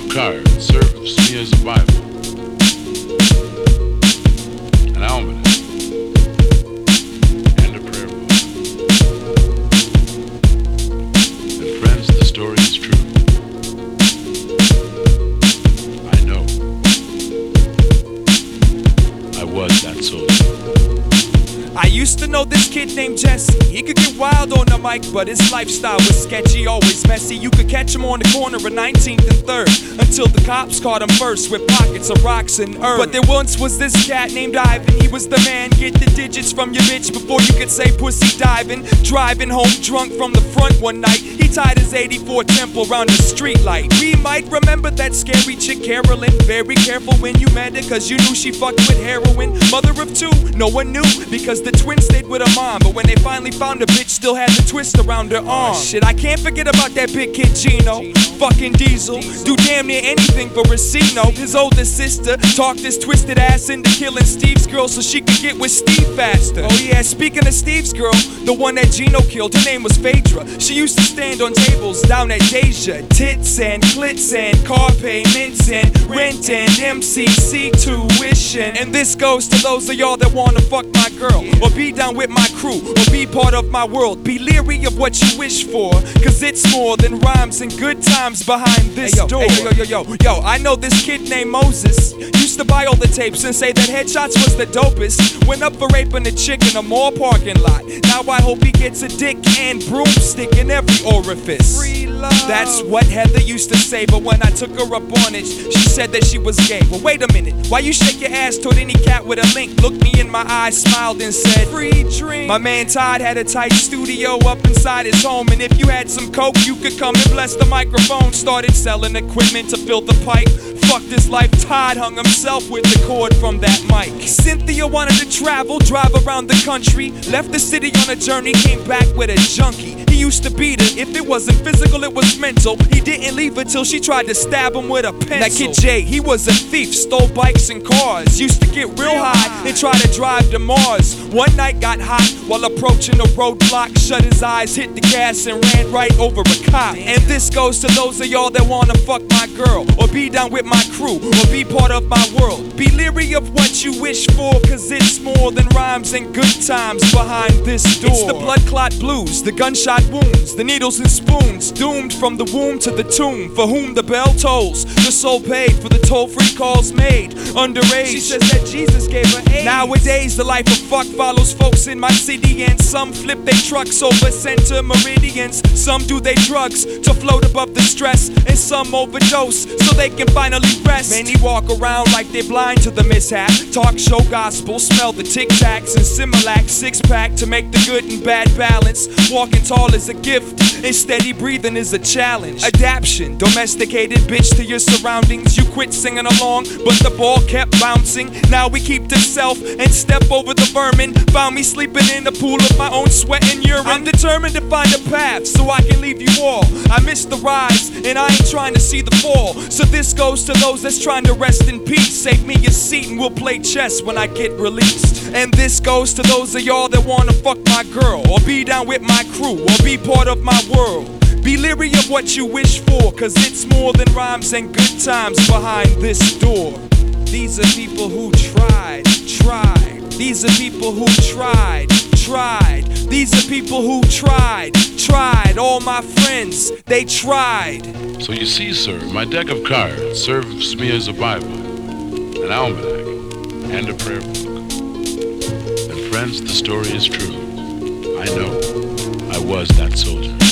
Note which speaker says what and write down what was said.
Speaker 1: of cards serves me as a Bible, an almanac, and a prayer book. And friends, the story is true. I know. I was that soldier.
Speaker 2: I used to know this kid named Jesse. He could get wild on the mic, but his lifestyle was sketchy, always messy. You could catch him on the corner of 19th and 3rd until the cops caught him first with pockets of rocks and earth. But there once was this cat named Ivan. He was the man. Get the digits from your bitch before you could say pussy diving. Driving home drunk from the front one night, he tied his 84 Temple around the street light. We might remember that scary chick Carolyn. Very careful when you met her, cause you knew she fucked with heroin. Mother of two, no one knew because the twin stayed with her mom. But when they finally found her, bitch still had the twist around her arm. Shit, I can't forget about that big kid Gino. Fucking Diesel, do damn near anything for Racino. His older sister talked his twisted ass into killing Steve's girl so she could get with Steve faster. Oh yeah, speaking of Steve's girl, the one that Gino killed, her name was Phaedra. She used to stand on tables down at Deja. Tits and clits and car payments and rent and MCC tuition. And this goes to those of y'all that wanna fuck my girl, or be down with my crew, or be part of my world. Be leery of what you wish for, cause it's more than rhymes and good times behind this door. Yo, I know this kid named Moses. Used to buy all the tapes and say that Headshots was the dopest. Went up for raping a chick in a mall parking lot. Now I hope he gets a dick and broomstick in every orifice. Free love. That's what Heather used to say, but when I took her up on it, she said that she was gay. Well, wait a minute, why you shake your ass toward any cat with a link? Looked me in my eyes, smiled and said, free drink. My man Todd had a tight studio up inside his home, and if you had some coke, you could come and bless the microphone. Started selling equipment to fill the pipe. Fuck this life, Todd hung himself with the cord from that mic. Cynthia wanted to travel, drive around the country. Left the city on a journey, came back with a junkie. He used to beat her, if it wasn't physical, it was mental. He didn't leave her till she tried to stab him with a pencil. That kid Jay, he was a thief, stole bikes and cars. Used to get real high and try to drive to Mars. One night got hot while approaching a roadblock. Shut his eyes, hit the gas and ran right over a cop. And this goes to those of y'all that wanna fuck my girl, or be down with my crew, or be part of my world. Be leery of what you wish for, cause it's more than rhymes and good times behind this door. It's the blood clot blues, the gunshot wounds, the needles and spoons, doomed from the womb to the tomb. For whom the bell tolls, the soul paid for the toll-free calls made. Underage, she says that Jesus gave her AIDS. Nowadays, the life of fuck follows folks in my city, and some flip their trucks over center meridians. Some do their drugs to float above the stress, and some overdose so they can finally rest. Many walk around like they're blind to the mishap. Talk show gospel, smell the Tic Tacs and Similac. Six-pack to make the good and bad balance. Walking tall is a gift, and steady breathing is a challenge. Adaption, domesticated bitch to your surroundings. You quit singing along, but the ball kept bouncing. Now we keep to self and step over the vermin. Found me sleeping in a pool of my own sweat and urine. I'm determined to find a path so I can leave you all. I missed the rise and I ain't trying to see the fall. So this goes to those that's trying to rest in peace. Save me a seat and we'll play chess when I get released. And this goes to those of y'all that wanna fuck my girl, or be down with my crew, or be part of my world. Be leery of what you wish for, cause it's more than rhymes and good times behind this door. These are people who tried. These are people who tried. These are people who tried. All my friends, they tried.
Speaker 1: So you see, sir, my deck of cards serves me as a Bible, an almanac, and a prayer book. And friends, the story is true. I know. I was that soldier.